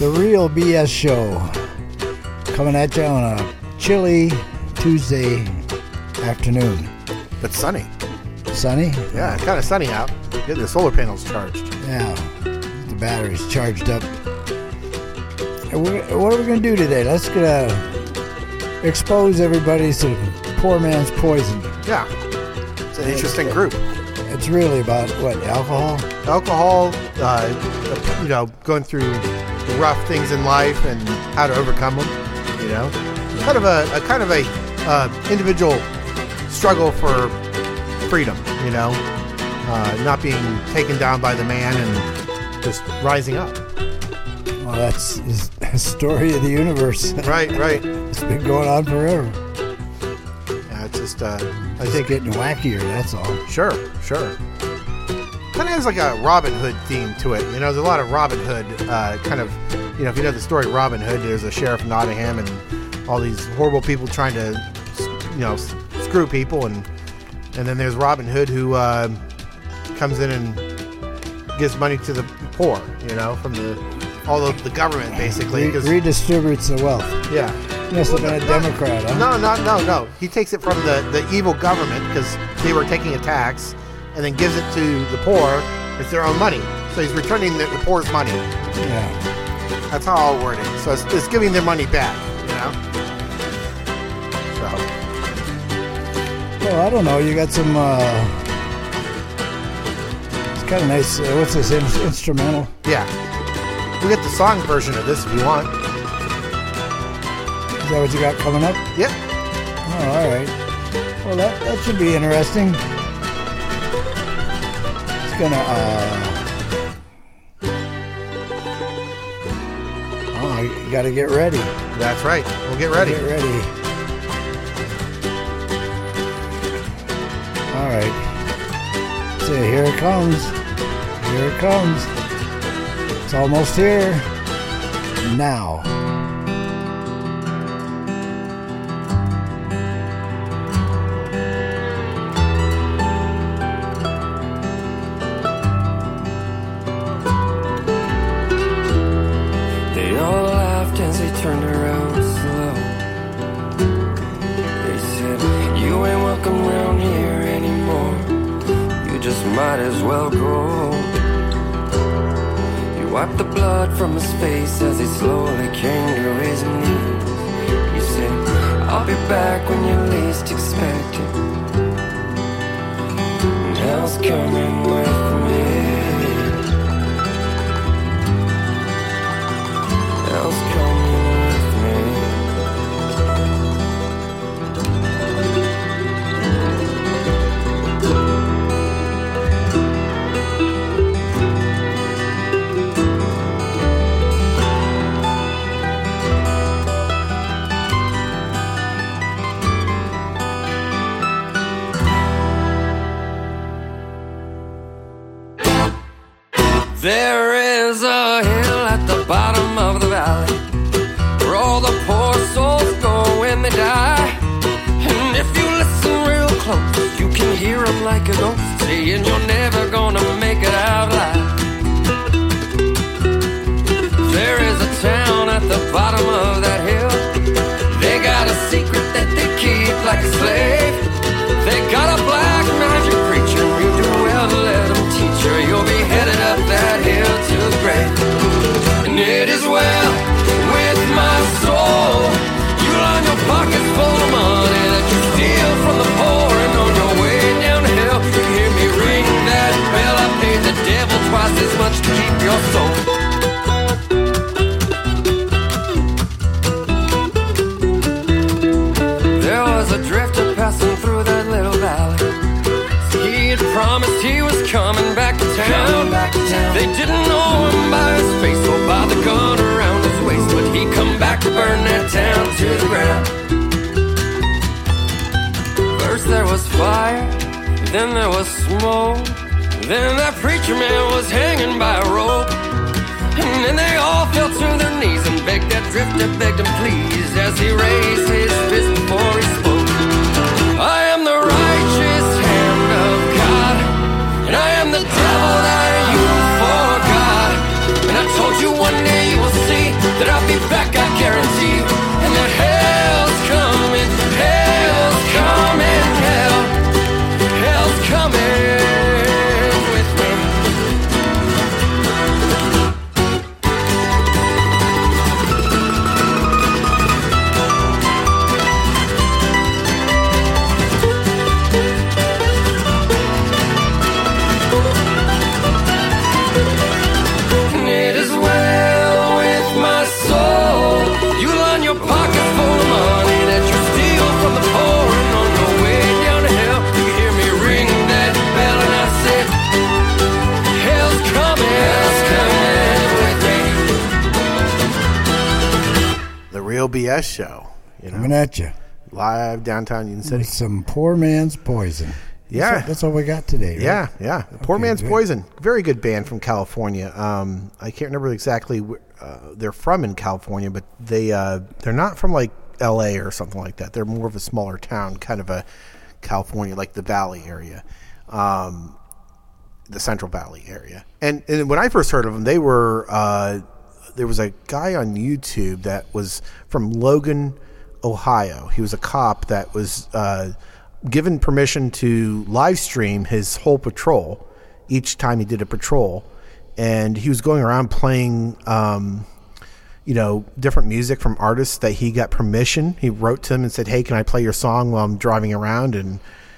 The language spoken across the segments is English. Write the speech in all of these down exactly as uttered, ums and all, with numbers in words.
The Real B S Show, coming at you on a chilly Tuesday afternoon. But sunny. Sunny? Yeah, it's kind of sunny out. Get the solar panels charged. Yeah, the battery's charged up. And we're, what are we going to do today? Let's uh, expose everybody to poor man's poison. Yeah, it's an interesting group. It's really about, what, alcohol? Alcohol, uh, you know, going through the rough things in life and how to overcome them, you know. Kind of a, a kind of a uh, individual struggle for freedom, you know. Uh, not being taken down by the man and just rising up. Well, that's the story of the universe. Right, right. It's been going on forever. Yeah, it's just, uh, I it's think... getting wackier, that's all. Sure, sure. Kind of has like a Robin Hood theme to it. You know, there's a lot of Robin Hood uh, kind of, you know, if you know the story Robin Hood, there's a sheriff of Nottingham and all these horrible people trying to, you know, screw people. And and then there's Robin Hood who uh, comes in and gives money to the poor, you know, from the all of the government, basically. Re- redistributes the wealth. Yeah. He must have been a Democrat, huh? No, no, no, no. He takes it from the, the evil government because they were taking a tax and then gives it to the poor. It's their own money. So he's returning the, the poor's money. Yeah. That's how I'll word it. So it's, it's giving their money back, you know? So. Well, I don't know. You got some, uh... it's kind of nice. Uh, what's this, in- instrumental? Yeah. We get the song version of this if you want. Is that what you got coming up? Yep. Oh, all right. Well, that, that should be interesting. It's gonna, uh... oh, you gotta get ready. That's right. We'll get ready. Get ready. All right. So here it comes. Here it comes. It's almost here. Now. They all laughed as they turned around slow. They said, you ain't welcome round here anymore. You just might as well go. He wiped the blood from his face as he slowly came to his knees. He said, I'll be back when you least expect it. Hell's coming with me. Hell's coming with me. There is a hill at the bottom of the valley where all the poor souls go when they die. And if you listen real close, you can hear them like a ghost saying you're never gonna make it out alive. There is a town at the bottom of that hill. They got a secret that they keep like a slave. They got a black magic preacher. You do well to let them teach you. You'll be headed up that hill to the grave. And it is well with my soul. You line your pockets full of money that you steal from the poor. And on your way down the hill, you hear me ring that bell. I paid the devil twice as much to keep your soul. There was a drifter passing through that little valley. He had promised he was coming back to town. Back to town. They didn't know him by his face or by the gun around his waist, but he come back to burn that town to the ground. First there was fire, then there was smoke, then that preacher man was hanging by a rope. And then they all fell to their knees and begged that drifter, begged him please, as he raised his fist before he spoke. I am the righteous hand of God, and I am the devil that you forgot. And I told you one day you will see I'll be back, I guarantee. And the hell's coming, hell's coming, hell, hell's coming with me. And it is well with my soul. You line your pockets full of money that you steal from the poor, and on your way down to hell, you hear me ring that bell, and I said, hell's coming, hell's coming with me. The Real B S Show, you know, Coming at you. live downtown Union City. With some poor man's poison. Yeah. That's, that's all we got today, right? Yeah, yeah. Poor Okay, Man's good. Poison. Very good band from California. Um, I can't remember exactly where uh, they're from in California, but they, uh, they're not from like L A or something like that. They're more of a smaller town, kind of a California, like the Valley area, um, the Central Valley area. And, and when I first heard of them, they were, uh, there was a guy on YouTube that was from Logan, Ohio. He was a cop that was uh, given permission to live stream his whole patrol each time he did a patrol. And he was going around playing, um, you know, different music from artists that he got permission. He wrote to them and said, hey, can I play your song while I'm driving around? And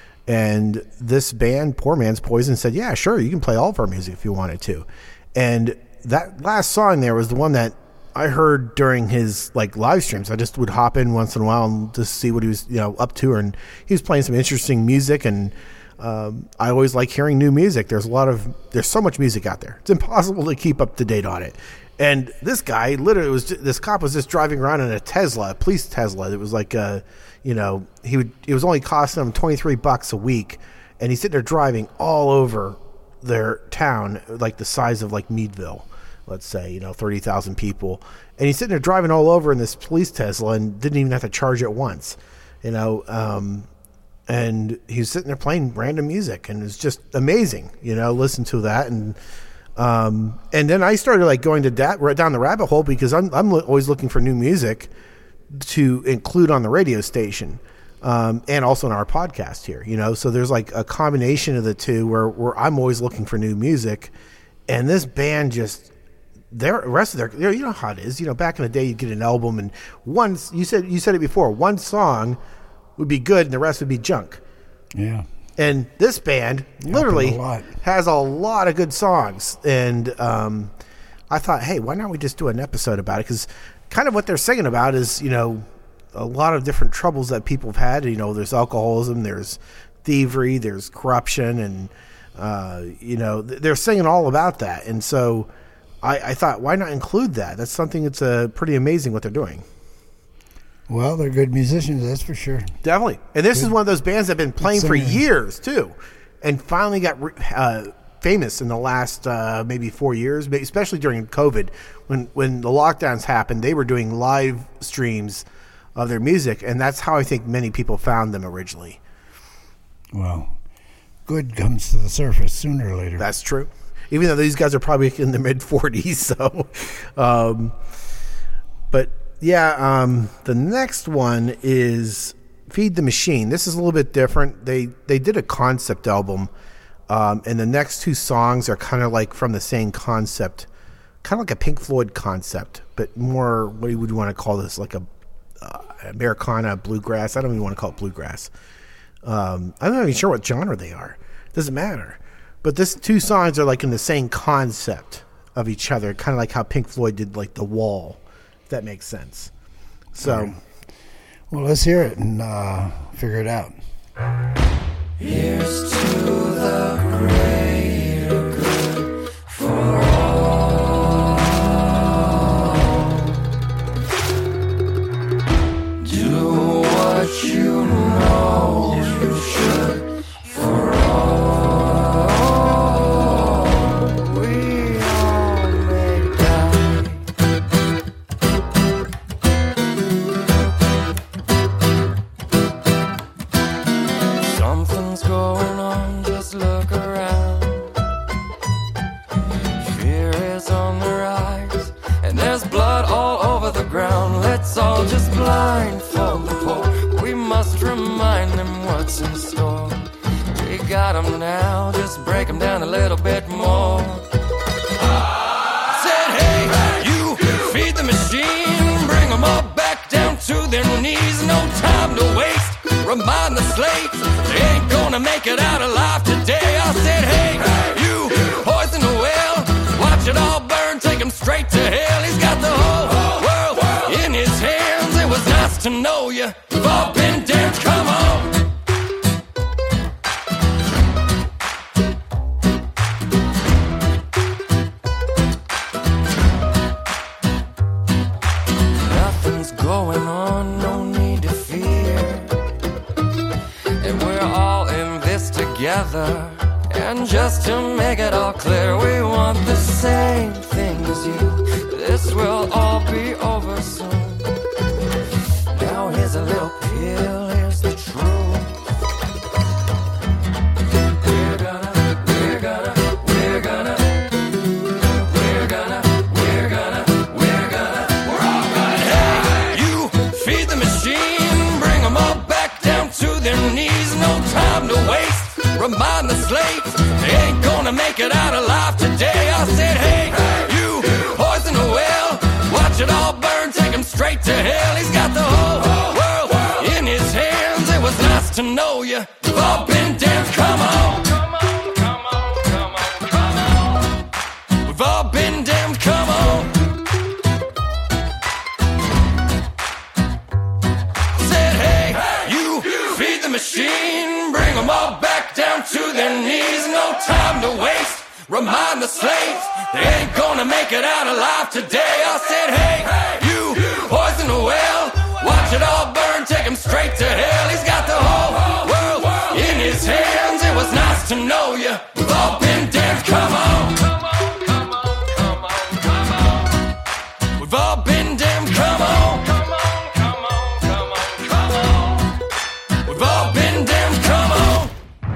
and this band, Poor Man's Poison, said, yeah, sure, you can play all of our music if you wanted to. And that last song there was the one that I heard during his like live streams. I just would hop in once in a while and just see what he was, you know, up to. And he was playing some interesting music, and um, I always like hearing new music. There's a lot of, there's so much music out there. It's impossible to keep up to date on it. And this guy literally was, this cop was just driving around in a Tesla, a police Tesla. It was like a, you know, he would, it was only costing him twenty-three bucks a week. And he's sitting there driving all over their town, like the size of like Meadville, let's say, you know, thirty thousand people. And he's sitting there driving all over in this police Tesla and didn't even have to charge it once, you know. Um, and he was sitting there playing random music, and it's just amazing, you know, listen to that. And um, and then I started like going to that right down the rabbit hole, because I'm, I'm always looking for new music to include on the radio station. Um, and also in our podcast here, you know, so there's like a combination of the two where, where I'm always looking for new music. And this band just, their rest of their, you know how it is, you know, back in the day, you'd get an album and one, you said, you said it before, one song would be good and the rest would be junk. Yeah. And this band literally a lot. has a lot of good songs. And um, I thought, hey, why don't we just do an episode about it? Because kind of what they're singing about is, you know, a lot of different troubles that people have had. You know, there's alcoholism, there's thievery, there's corruption, and, uh, you know, they're singing all about that. And so I, I thought, why not include that? That's something that's uh, pretty amazing what they're doing. Well, they're good musicians, that's for sure. Definitely. And this good. is one of those bands that have been playing for years, too, and finally got uh, famous in the last uh, maybe four years, especially during COVID. When, when the lockdowns happened, they were doing live streams of their music, and that's how I think many people found them originally. Well, good comes to the surface sooner or later. That's true. Even though these guys are probably in their mid forties, so. Um, but yeah, um, the next one is Feed the Machine. This is a little bit different. They they did a concept album, um, and the next two songs are kind of like from the same concept, kind of like a Pink Floyd concept, but more, what you would want to call this, like a Uh, Americana, bluegrass. I don't even want to call it bluegrass. Um, I'm not even sure what genre they are. Doesn't matter. But this two songs are like in the same concept of each other, kind of like how Pink Floyd did like The Wall, if that makes sense. So, right. Well, let's hear it and uh, figure it out. Here's to the greater good for all. Do what you know you should for all. We all may die. Something's going on, just look around. Fear is on the rise, and there's blood all over the Let's all just blindfold the poor. We must remind them what's in store. We got them now, just break them down a little bit more. Said, hey, you feed the machine, bring them all back down to their knees. No time to waste, remind the slaves, they ain't gonna make it out alive today. I said, hey, you poison the well, watch it all burn, take him straight to hell. He's got the whole world in his hands. It was nice to know you, we've all been damned, come on. Nothing's going on, no need to fear, and we're all in this together. And just to make it all clear, we want the same thing as you. This will all be over soon. Now here's a little pill, here's the truth. We're gonna, we're gonna, we're gonna, we're gonna, we're gonna, we're gonna, we're all gonna. Hey, you feed the machine, bring them all back down to their knees. No time to waste, remind the slaves, they ain't gonna make it out alive today. I said, hey, you poison the well, watch it all burn, take him straight to hell. He's got the whole world in his hands. It was nice to know you, we've all been damned, come on. Come on, come on, come on, come on. We've all been damned, come on. Said, hey, you feed the machine, bring them all back down to their knees. No time to waste, remind the slaves, they ain't gonna make it out alive today. I said, hey, you poison the well, watch it all burn, take him straight to hell. He's got the whole world in his hands. It was nice to know you, we've all been damned, come on. Come on, come on, come on, come on. We've all been damned, come on. Come on, come on, come on, come on. We've all been damned, come on.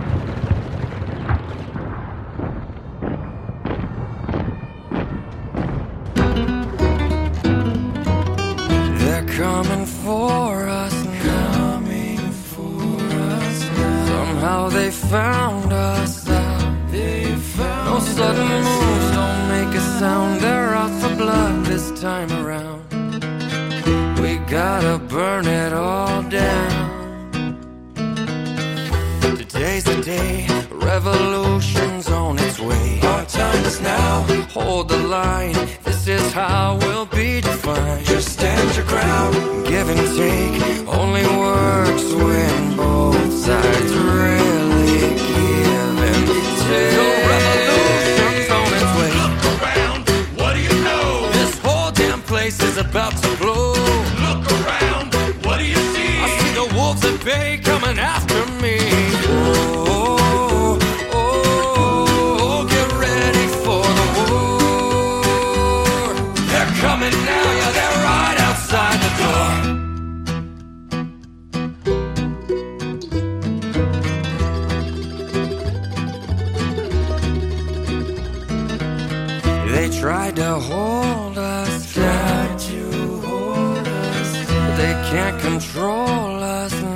They're coming for us now. Coming for us now. Somehow they found us out. They found no sudden moves, don't make a sound. They're out for blood this time around. We gotta burn it all down. Today's the day, revolution's on its way. Our time is now, hold the line. This is how we'll be defined. Just stand your ground, give and take. Only works when both sides really give and take. So revolution's on its way. Look around, what do you know? This whole damn place is about to blow. Look around, what do you see? I see the wolves at bay coming after me. Oh, oh, oh, get ready for the war. They're coming now, yeah, they're right outside the door. They tried to hold us down, but they can't control us now.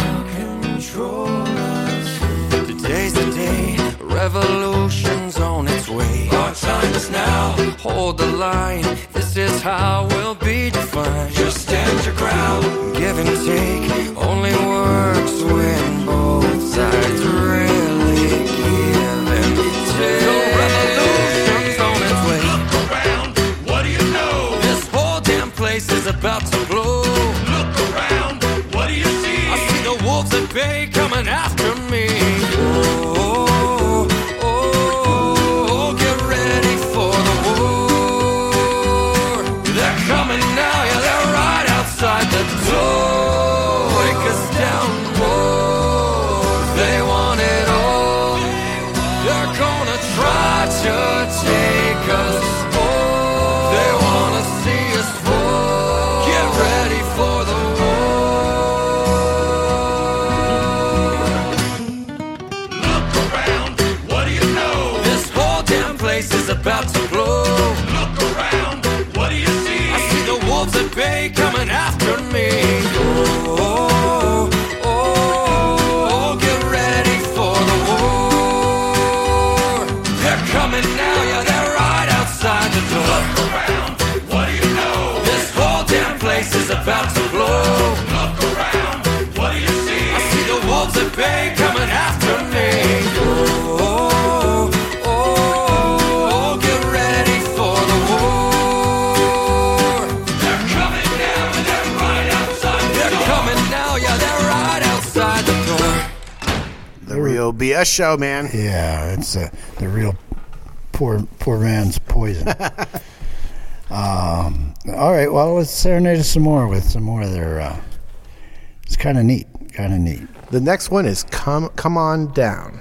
Today's the day, revolution's on its way. Our time is now, hold the line. This is how we'll be defined. Just stand your ground, give and take. Only works when both sides really give and take. So revolution's on its way. Look around, what do you know? This whole damn place is about to blow. Look around, what do you see? I see the wolves at bay coming after me. Oh, oh, oh, get ready for the war. They're coming now, yeah, they're right outside the door. Break us down, war. They want it all. They're gonna try to take us all. They wanna see us fall. Get ready for the is about to blow. Look around, what do you see? I see the wolves at bay coming after will be a show, man. Yeah, it's uh, the real poor poor man's poison. um, all right, well, let's serenade us some more with some more of their. Uh, it's kind of neat, kind of neat. The next one is "Come Come On Down."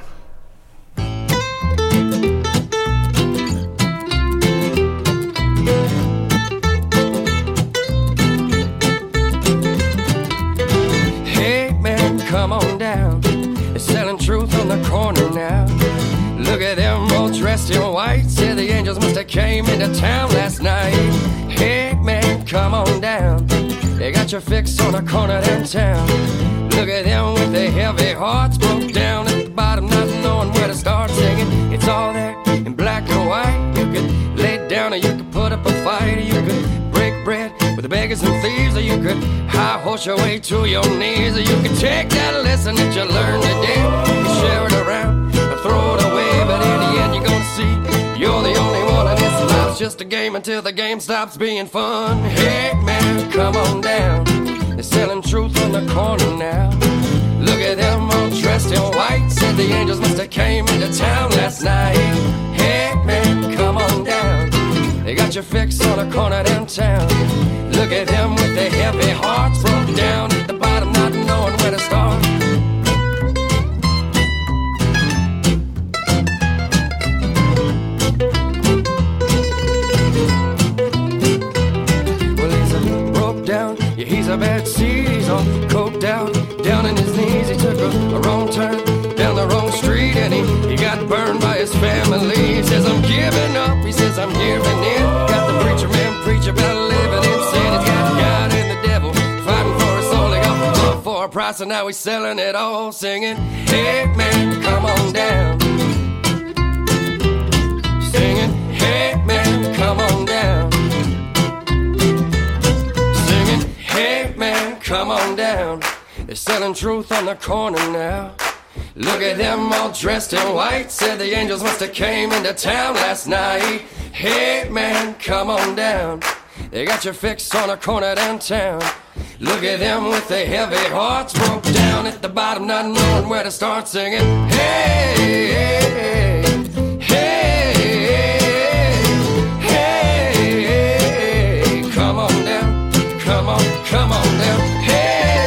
Come on down, they're selling truth on the corner now. Look at them all dressed in white. Say the angels must have came into town last night. Hey man, come on down, they got your fix on the corner downtown. Look at them with their heavy hearts, broke down at the bottom, not knowing where to start singing. It's all there in black and white. You could lay down or you could put up a fight, or you could break bread with the beggars and thieves, or you could high horse your way to your knees, or you could take that lesson that you learned today and share it around or throw it away. But in the end you're gonna see you're the only one, and this life's just a game until the game stops being fun. Hey man, come on down, they're selling truth on the corner now. Look at them all dressed in white. Said the angels must have came into town last night. Hey man, come on down, they got your fix on the corner downtown. Look at them with their heavy hearts, broke down at the bottom, not knowing where to start. Well, he's a broke down, yeah, he's a bad seed. He's all coked out, down in his knees. He took a, a wrong turn down the wrong street, and he, he got burned by his family. He says, I'm giving up, he says, I'm giving in. Got the preacher man preach about living in sin. He's got God and the devil fighting for his soul. He got love for a price, and now he's selling it all, singing, hey man, come on down. Singing, hey man, come on down. Singing, hey man, come on down. They're selling truth on the corner now. Look at them all dressed in white. Said the angels must have came into town last night. Hey man, come on down, they got your fix on a corner downtown. Look at them with their heavy hearts, broke down at the bottom, not knowing where to start singing. Hey, hey, hey, hey, hey, come on down, come on, come on down. Hey,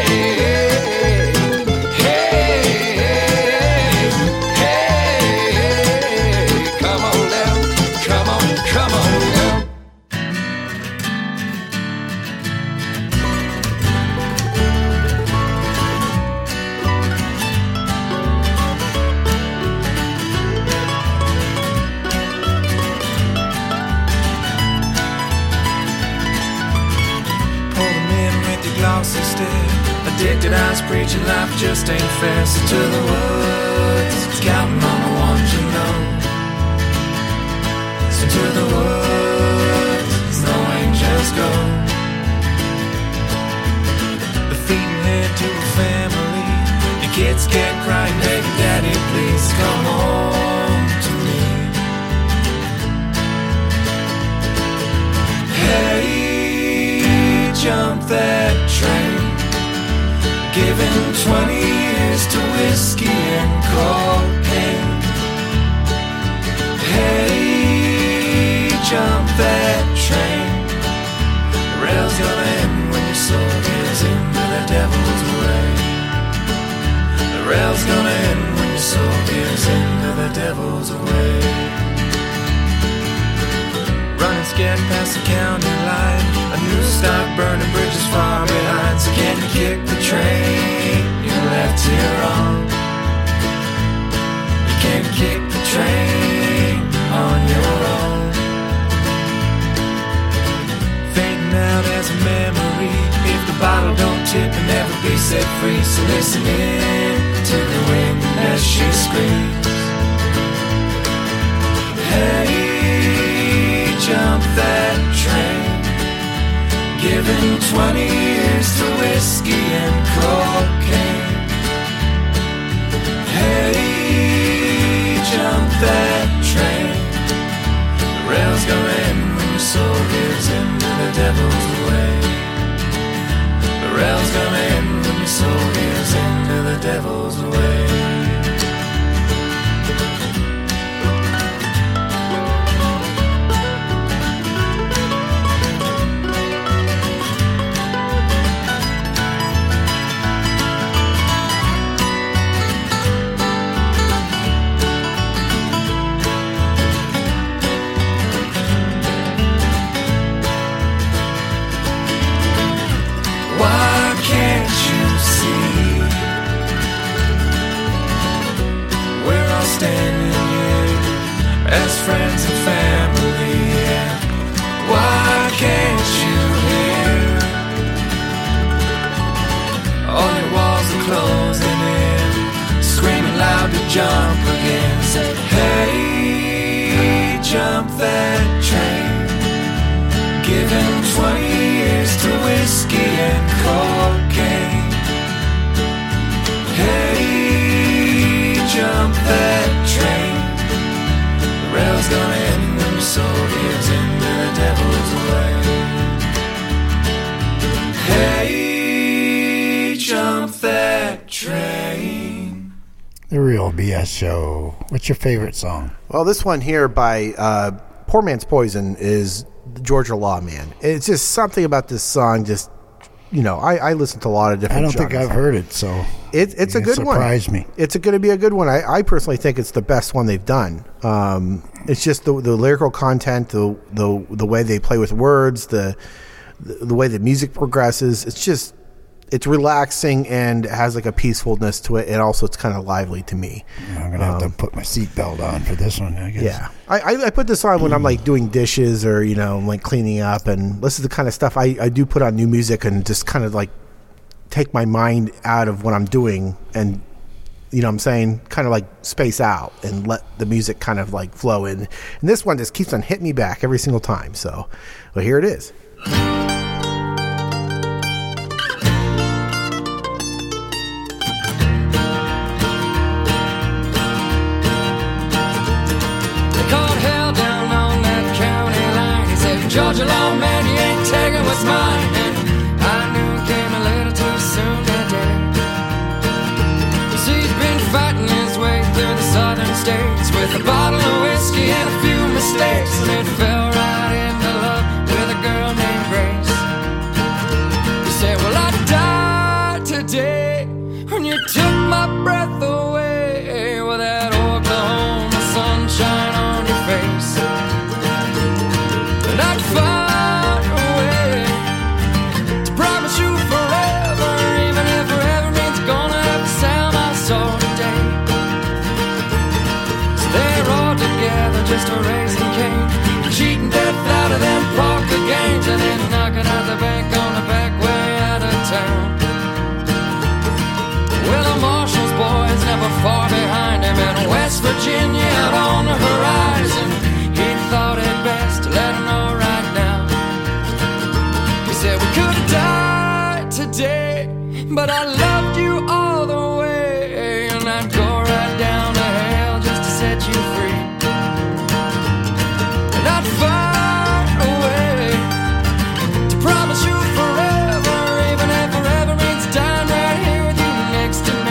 hey, hey, come on down, come on, come on down. Glossy stare, addicted eyes preaching life just ain't fair. So to the woods, counting on the ones you know. So to the woods, no angels go. The feeding head to a family, your kids can't cry, baby daddy, please come home to me. Hey, jump that train, giving twenty years to whiskey and cocaine. Hey, jump that train, the rail's gonna end when your soul gives into the devil's way. The rail's gonna end when your soul gives into the devil's way. Running scared past the county line, a new stock burning bridges far behind. So can you kick the train you left here on? You can't kick the train on your own. Fading out as a memory, if the bottle don't tip and never be set free. So listen in to the wind as she screams. Hey, jump that train, giving twenty years to whiskey and cocaine. Hey, jump that train, the rail's gonna end when your soul gives into the devil's way. The rail's gonna end when your soul gives into the devil's way. friends and family. And why can't you hear? All your walls are closing in, screaming loud to jump again. Say, hey, jump that train. Give him twenty years to whiskey and cocaine. Hey, jump that train. The rail's gonna end when your soul gives into the devil's way. Hey, jump that train. The Real B S Show. What's your favorite song? Well, this one here by uh, Poor Man's Poison is the Georgia Lawman. It's just something about this song. Just you know, I, I listen to a lot of different. I don't genres. think I've heard it, so it, it's a good one. Surprised me. It's going to be a good one. I, I personally think it's the best one they've done. Um, it's just the the lyrical content, the the the way they play with words, the the, the way the music progresses. It's just it's relaxing and has like a peacefulness to it, and also it's kind of lively to me. I'm gonna have um, to put my seatbelt on for this one, I guess. Yeah, I, I, I put this on when I'm like doing dishes or you know like cleaning up, and this is the kind of stuff I, I do put on new music and just kind of like take my mind out of what I'm doing, and you know what I'm saying, kind of like space out and let the music kind of like flow in. And this one just keeps on hitting me back every single time. So, well, here it is. Georgia Lawman, you ain't taking what's mine. And I knew it came a little too soon that day. See, he's been fighting his way through the southern states with a bottle of whiskey and a few mistakes, and it fell right into love with a girl named Grace. He said, well, I died today when you took my breath away with that Oklahoma sunshine on your face. And I'd find a way to promise you forever, even if forever means gonna have to sell my soul today. So they're all together, just a raising cane, cheating death out of them poker games, and then knocking out the bank on the back way out of town. Well, the marshal's boys never far behind him, in West Virginia out on the horizon. He thought it best to let him know right now. He said we could have died today, but I loved you all the way, and I'd go right down to hell just to set you free. And I'd find a way to promise you forever, even if forever means dying right here with you next to me.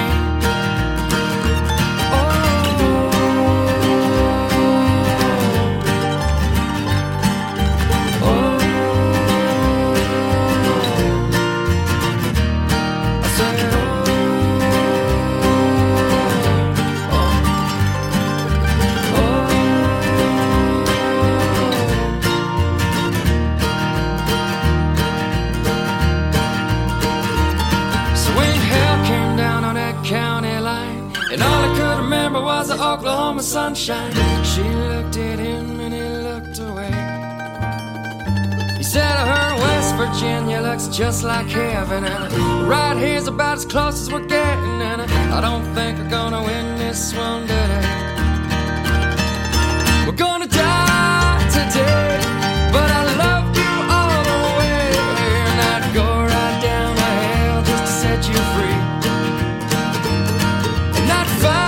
Was the Oklahoma sunshine. She looked at him and he looked away. He said, I heard West Virginia looks just like heaven, and right here's about as close as we're getting, and I don't think we're gonna win this one today. We're gonna die today, but I loved you all the way, and I'd go right down to hell just to set you free. And I'd find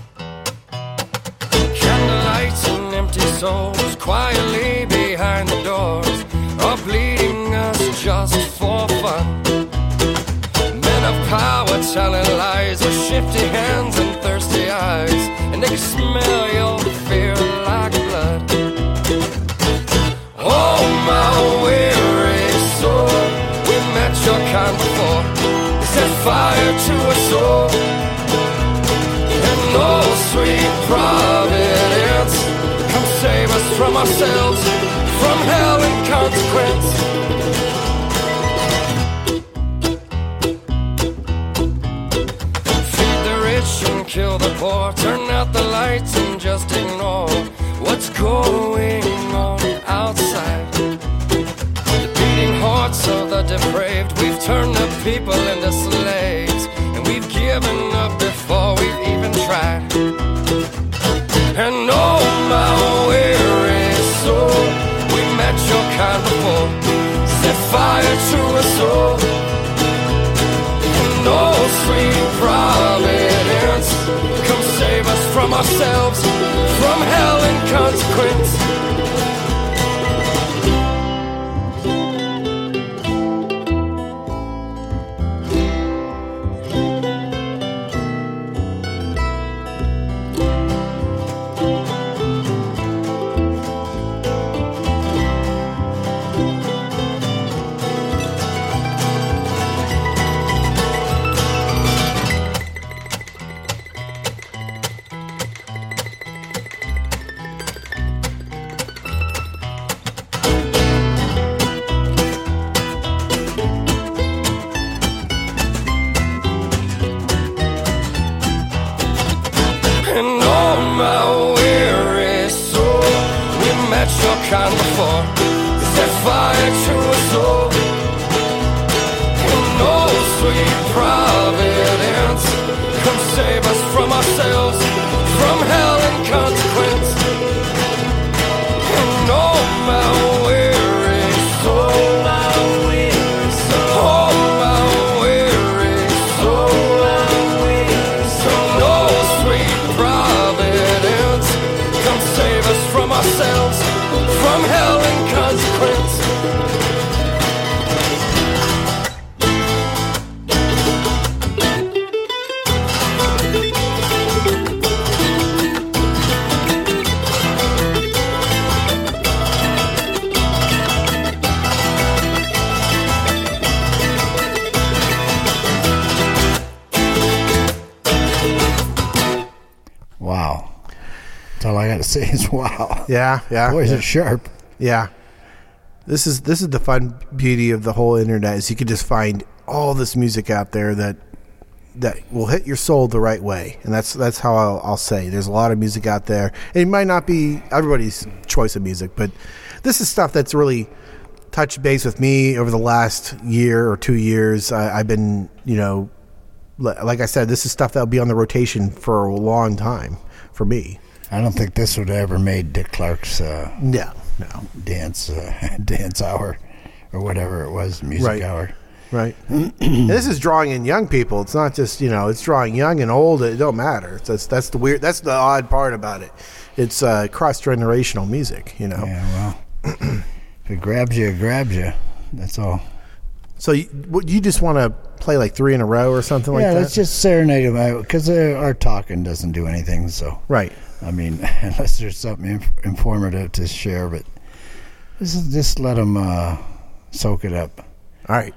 souls quietly behind the door. just for fun. Men of power telling lies with shifty hands and thirsty eyes, and they can smell your fear like blood. Oh, my weary soul, we met your kind before. Set fire to us all, and oh, sweet providence, come save us from ourselves, from hell and consequence. Feed the rich and kill the poor, turn out the lights and just ignore what's going on outside. The beating hearts of the depraved, we've turned the people into slaves, and we've given up before we've even tried. And oh, my weary soul, we met your kind before. Set fire to us all, and oh, sweet providence, come save us from ourselves, from hell and consequence. Kind before, set fire to us all, and oh, sweet providence, come save us from ourselves, from hell and consequence. And oh, my weary soul, my weary soul, oh, my weary soul, my weary soul, and oh, sweet providence, come save us from ourselves, from hell and consequence. Wow. That's all I got to say is wow. Yeah, yeah. Boy, is yeah. it sharp. Yeah. This is this is the fun beauty of the whole internet, is you can just find all this music out there that that will hit your soul the right way. And that's that's how I'll, I'll say. There's a lot of music out there. It might not be everybody's choice of music, but this is stuff that's really touched base with me over the last year or two years. I, I've been, you know, like I said, this is stuff that'll be on the rotation for a long time for me. I don't think this would have ever made Dick Clark's uh, no, no. dance uh, dance hour or whatever it was, music Right. hour. Right. And this is drawing in young people. It's not just, you know, it's drawing young and old. It don't matter. It's, that's that's the weird. That's the odd part about it. It's uh, cross generational music. You know. Yeah. Well, if it grabs you, it grabs you. That's all. So you, what, you just want to play like three in a row or something like yeah, that? let's just serenade them because uh, our talking doesn't do anything. So Right. I mean, unless there's something inf- informative to share, but this is just let them uh, soak it up. All right.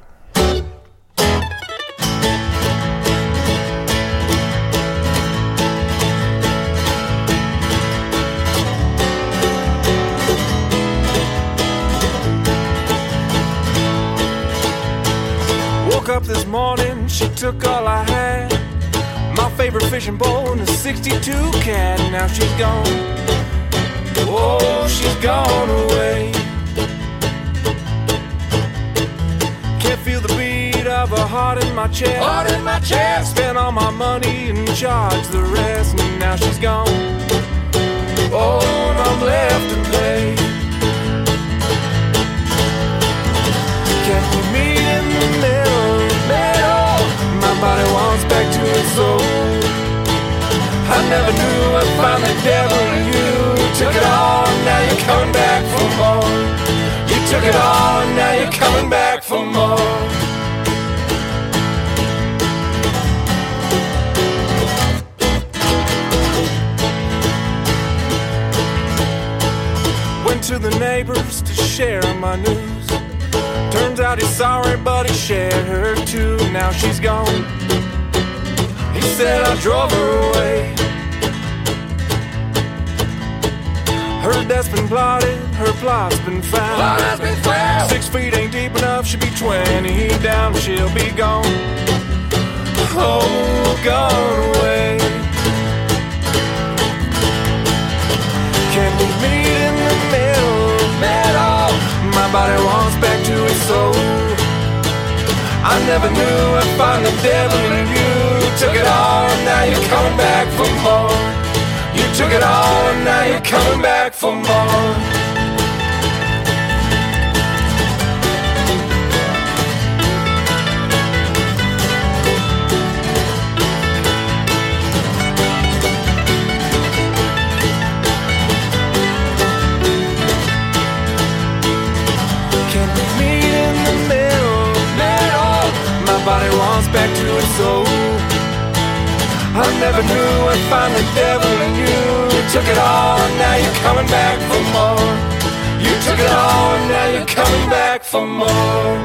Woke up this morning, she took all I had. My favorite fishing bone, a sixty-two cat. Now she's gone. Oh, she's gone away. Can't feel the beat of her heart in my chest. Heart in my chest. Spent all my money and charged the rest. And now she's gone. Oh, and I'm left to pay. Can't we meet in the middle? Middle. My body wants back to its old. I never knew I'd find the devil in you. Took it all, now you're coming back for more. You took it all, now you're coming back for more. neighbors to share my news. Turns out he's sorry, but he shared her too. Now she's gone. He said I drove her away. Her death's been plotted, her plot's been found. Plot has been found. Six feet ain't deep enough, she'll be twenty down, she'll be gone. Oh, gone away. Can we meet in the middle? Middle. My body wants back to its soul. I never knew I'd find the devil in you. You took it all, and now you're coming back for more. You took it all, and now you're coming back for more. Can we meet in the middle? Middle. My body wants back to its soul. I never knew I'd find the devil in you. You took it all, and now you're coming back for more. You took it all, and now you're coming back for more.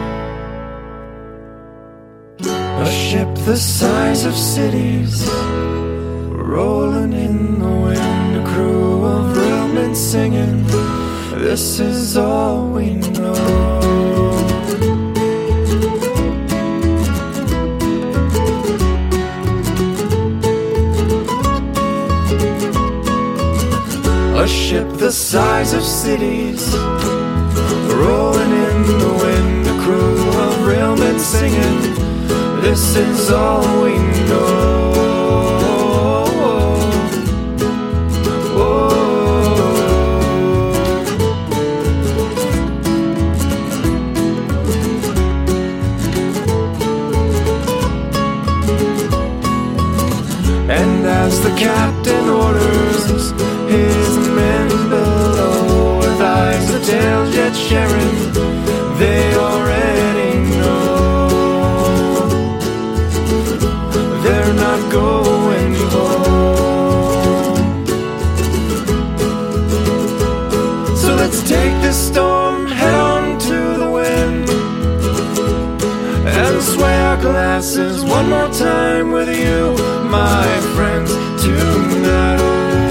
A ship the size of cities, rolling in the wind. A crew of real men singing, this is all we know. A ship the size of cities, rolling in the wind. A crew of real men singing, this is all we know. And as the captain orders his men below, with eyes of tails yet sharing, they already know they're not going home. So let's take this storm head on to the wind and sway our glasses one more time with you, my friends, tonight.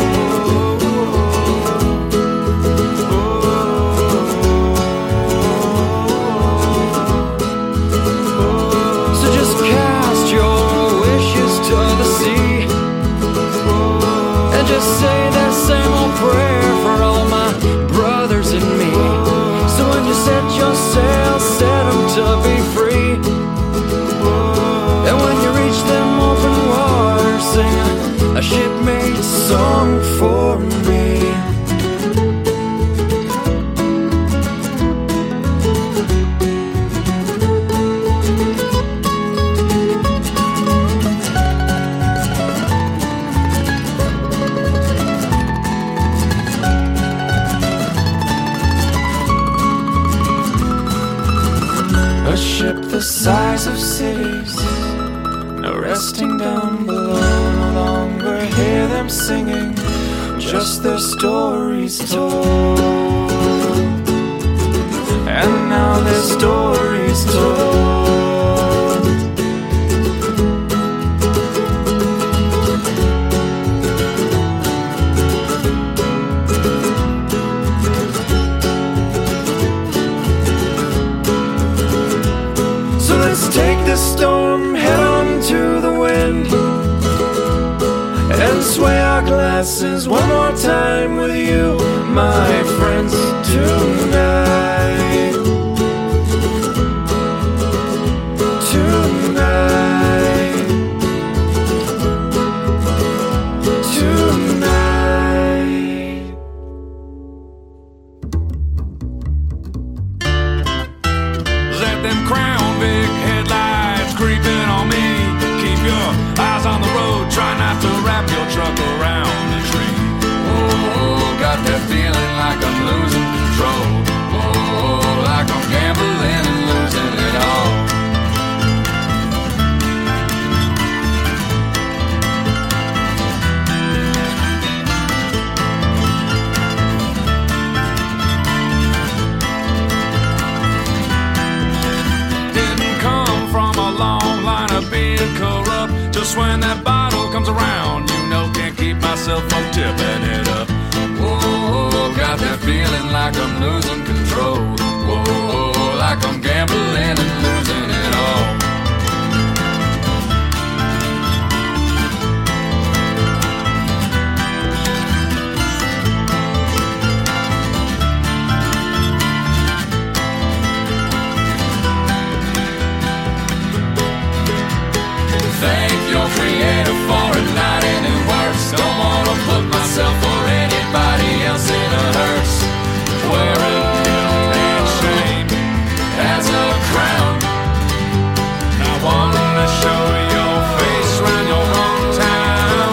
Just say that same old prayer for all my brothers and me. So when you set your sails, set them to be free. And when you reach them open waters, sing a shipmate's song for me. A ship the size of cities, no resting down below. No longer hear them singing, just their stories told. And now their stories told. Take this storm head on to the wind and sway our glasses one more time with you, my friends, tonight. Tonight. Tonight. Let them crown big headlights creeping on me. Keep your eyes on the road, try not to wrap your truck around the tree. Oh, got that feeling like I'm losing control. Oh, like I'm gambling and losing it all. get corrupt. Just when that bottle comes around, you know, can't keep myself from tipping it up. Whoa, got that feeling like I'm losing control. Whoa, like I'm gambling and losing it all. Thank your creator for it not any worse. Don't wanna put myself or anybody else in a hearse. Wearing guilt and shame as a crown. I wanna show your face round your hometown.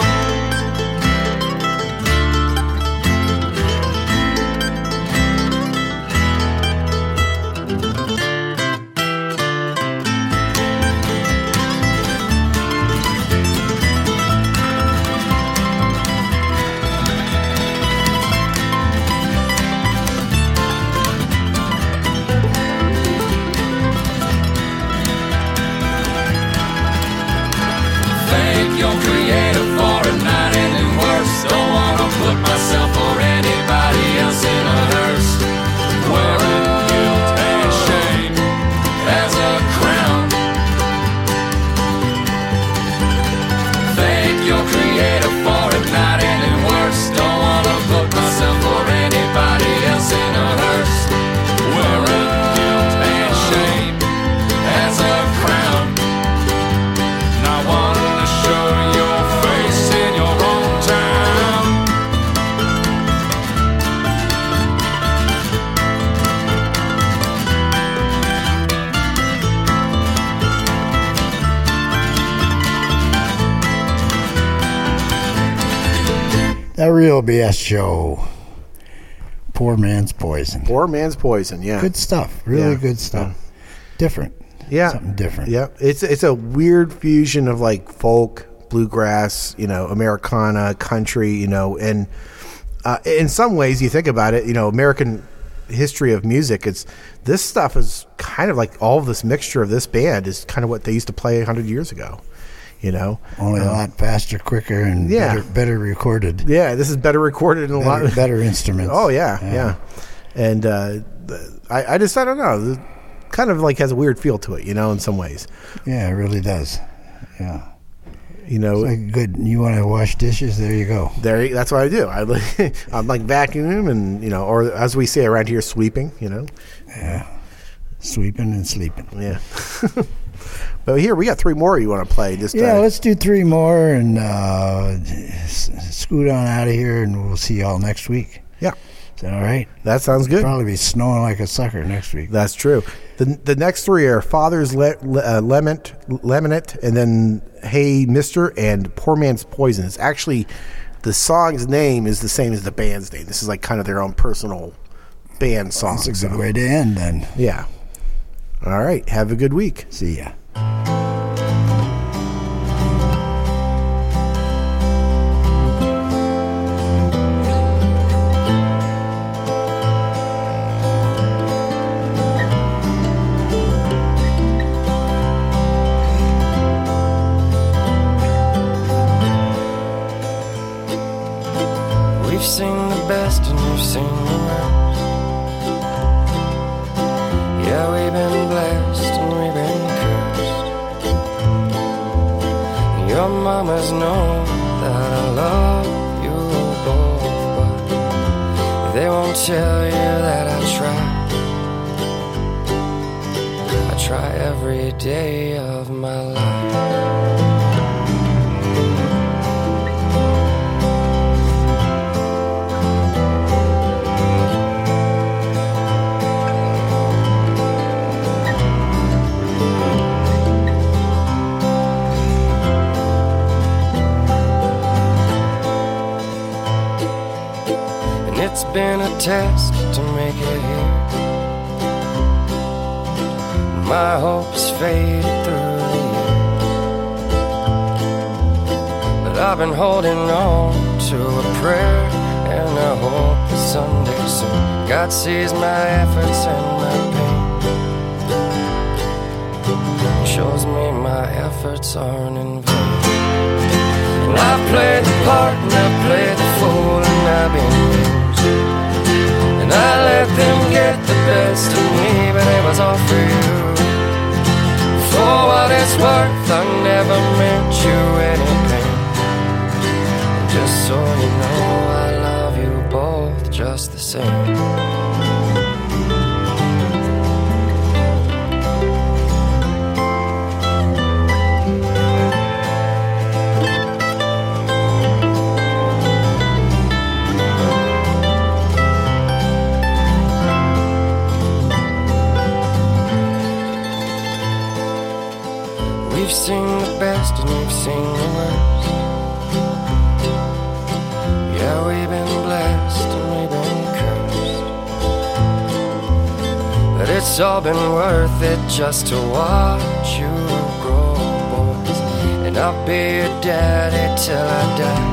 Your creator for it not any worse. Don't wanna put myself or anybody else in a hearse. Wearing guilt and shame as a crown. Thank your creator for it not any worse. Don't wanna put myself or anybody else in a hearse. Wearing guilt and shame as a crown. I wanna show your face in your own town. That real B S show. Poor Man's Poison. Poor Man's Poison, yeah. Good stuff. Really Yeah. good stuff. Different. Yeah. Something different. Yeah. It's it's a weird fusion of like folk, bluegrass, you know, Americana, country, you know, and uh, in some ways you think about it, you know, American history of music, it's this stuff is kind of like all of this mixture of this band is kind of what they used to play a hundred years ago, you know. Only a Um, lot faster, quicker, and Yeah. better, better recorded. Yeah, this is better recorded in a Better, lot better instruments. Oh yeah, yeah. And uh, the- I, I just I don't know, it kind of like has a weird feel to it, you know, in some ways. Yeah, it really does. Yeah. You know, It's like good. You want to wash dishes? There you go. there that's what I do. I like I'm like vacuuming and, you know, or as we say around here, sweeping, you know. Yeah. Sweeping and sleeping. Yeah. But here we got three more you want to play this Yeah, time. let's do three more and uh, s- scoot on out of here, and we'll see y'all next week. Yeah. Is that all right? That sounds good. Probably be snowing like a sucker next week. That's true. The the next three are Father's Le, Le, uh, Lement, Lemonette, and then Hey Mister and Poor Man's Poison. It's actually, the song's name is the same as the band's name. This is like kind of their own personal band song. That's a so- good way to end then. Yeah. All right. Have a good week. See ya. We've seen the best and we've seen the worst. Yeah, we've been blessed and we've been cursed. Your mamas know that I love you both, but they won't tell you that I try. I try every day of my life. It's been a test to make it here. My hopes faded through the years, but I've been holding on to a prayer and I hope that someday soon God sees my efforts and my pain. shows me my efforts aren't in vain. Well, I've played the part and I've played the fool and I've been used, and I let them get the best of me, but it was all for you. For what it's worth, I never meant you any pain. And just so you know, I love you both just the same. We've seen the best and we've seen the worst. Yeah, we've been blessed and we've been cursed, but it's all been worth it just to watch you grow, boys. And I'll be your daddy till I die.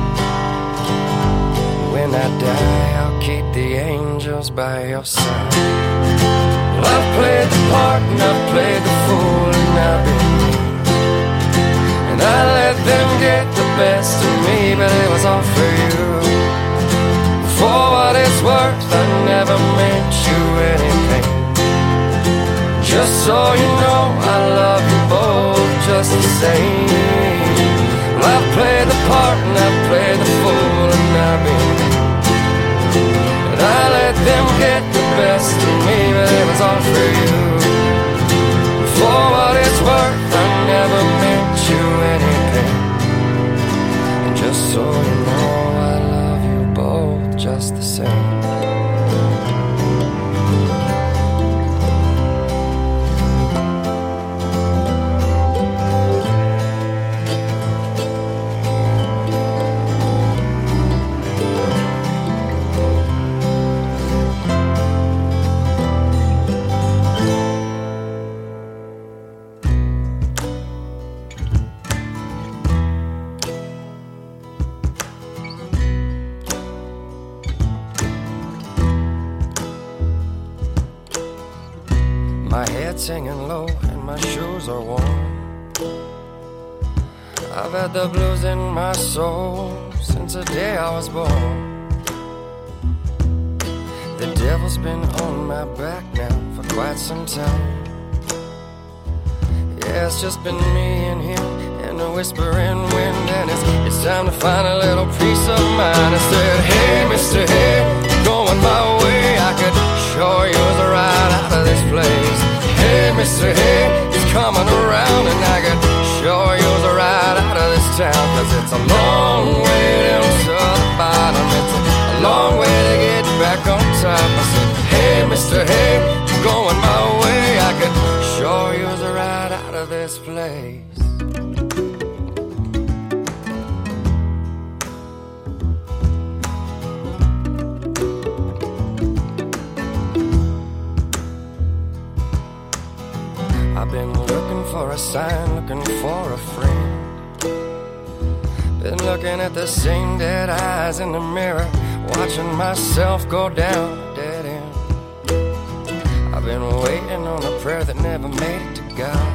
When I die, I'll keep the angels by your side. Well, I've played the part and I've played the fool and I've been mean, and I let them get the best of me, but it was all for you. For what it's worth, I never meant you any pain. Just so you know, I love you both just the same. Well, I've played the part and I've played the fool and I've been mean, and I let them get the best of me, but it was all for you. For what it's worth, I never meant you any pain. And just so you know, I love you both just the same. My head's hanging low and my shoes are warm. I've had the blues in my soul since the day I was born. The devil's been on my back now for quite some time. Yeah, it's just been me and him and a whispering wind, and it's, it's time to find a little peace of mind. I said, hey, Mister Head, going my way, I could sure use a ride out of this place. Hey, Mister Head, he's coming around, and I could sure use a ride out of this town, cause it's a long way down to the bottom, it's a, a long way to get back on top. I said, hey, Mister Head, going my way, I could sure use a ride out of this place. I've been looking for a sign, looking for a friend. Been looking at the same dead eyes in the mirror, watching myself go down a dead end. I've been waiting on a prayer that never made it to God.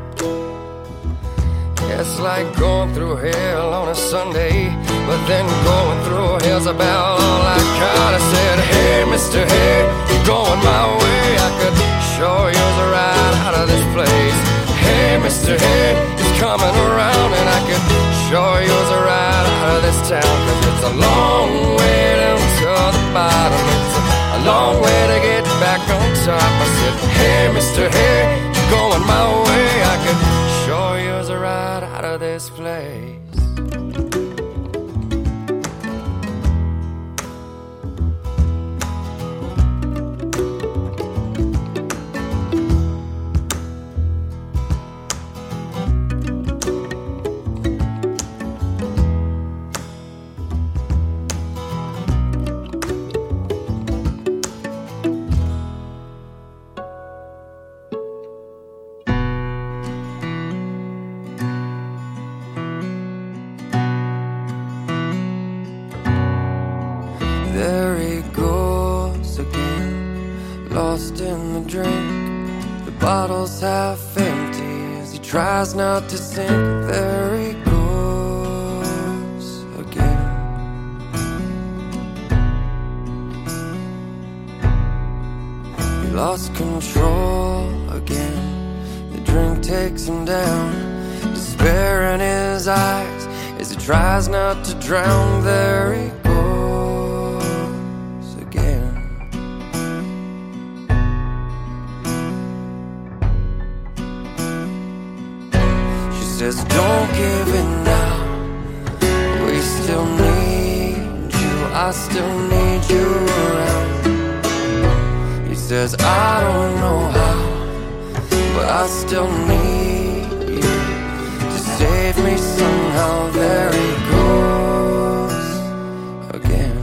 It's like going through hell on a Sunday, but then going through hell's about all I got. I said, hey, Mister Head, you're going my way, I could sure use a ride out of this place. Hey, Mister Head, he's coming around, and I could sure use a ride out of this town, cause it's a long way down to the bottom, it's a, a long way to get back on top. I said, hey, Mister Head, you're going my way, I could sure use a ride out of this place. There he goes again, lost in the drink. The bottle's half empty as he tries not to think, there he goes again. He lost control again. The drink takes him down, despair in his eyes as he tries not to drown. There he goes again. She says, don't give in now, we still need you, I still need you around. He says, I don't know how, but I still need you to save me somehow. There he goes again.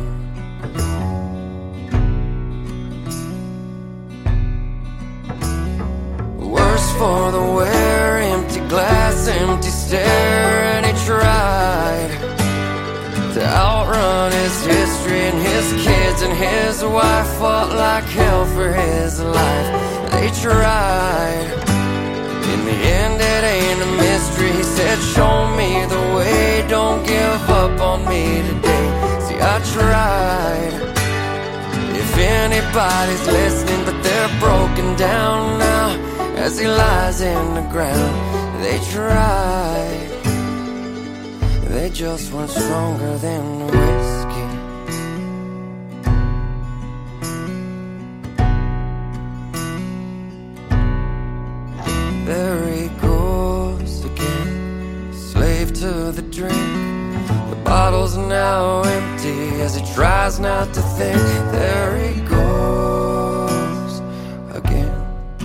Worse for the wear, empty glass, empty stare. And he tried to outrun his history and his kids and his wife. Fought like hell for his life. They tried. In the end it ain't a mystery. He said, show me the way, don't give up on me today. See, I tried. If anybody's listening, but they're broken down now as he lies in the ground. They tried. They just weren't stronger than the whiskey. There he goes again, slave to the drink. The bottle's now empty as he tries not to think. There he goes again.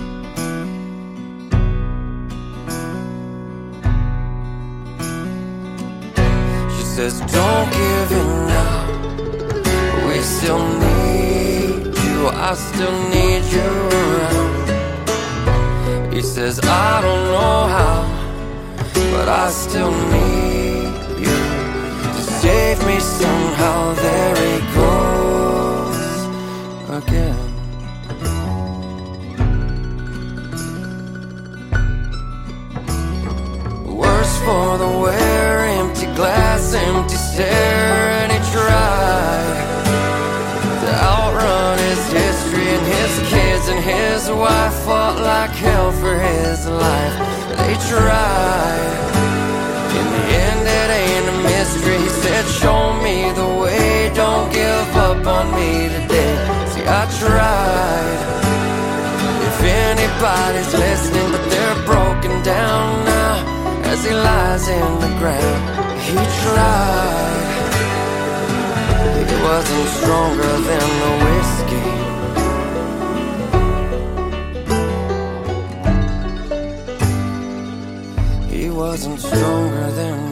She says, don't give in now, we still need you, I still need you around. He says, I don't know how, but I still need you to save me somehow. There he goes again. Worse for the wear, empty glass, empty stare. And he tried to outrun his history and his kids and his wife. Fought like hell for his life. They tried. In the end it ain't a mystery. He said, show me the way, don't give up on me today. See, I tried. If anybody's listening, but they're broken down now as he lies in the ground. He tried. He wasn't stronger than the whiskey. He wasn't stronger than